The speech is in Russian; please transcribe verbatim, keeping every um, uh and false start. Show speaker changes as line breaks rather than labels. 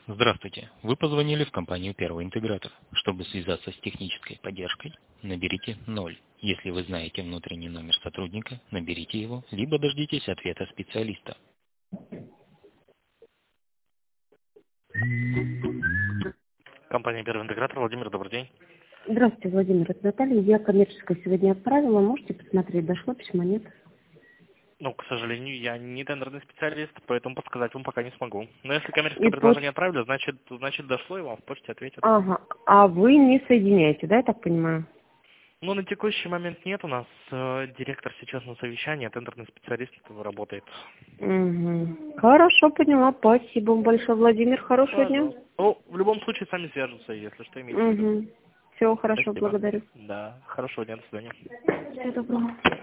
Здравствуйте. Вы позвонили в компанию «Первый интегратор». Чтобы связаться с технической поддержкой, наберите ноль. Если вы знаете внутренний номер сотрудника, наберите его, либо дождитесь ответа специалиста. Компания «Первый интегратор». Владимир, добрый день.
Здравствуйте, Владимир. Это Наталья. Я коммерческое сегодня отправила. Можете посмотреть, дошло письмо, нет?
Ну, к сожалению, я не тендерный специалист, поэтому подсказать вам пока не смогу. Но если коммерческое
И поч...
предложение отправили, значит, значит дошло, и вам в почте ответят.
Ага. А вы не соединяете, да, я так понимаю?
Ну, на текущий момент нет. У нас э, директор сейчас на совещании, а тендерный специалист работает.
Угу. Хорошо, поняла. Спасибо вам большое, Владимир. Хорошего дня.
Пожалуйста. Ну, в любом случае, сами свяжутся, если что, имейте в виду.
Угу. Всего хорошо,
Спасибо.
благодарю.
Да, хорошего дня, до свидания.
Всего доброго.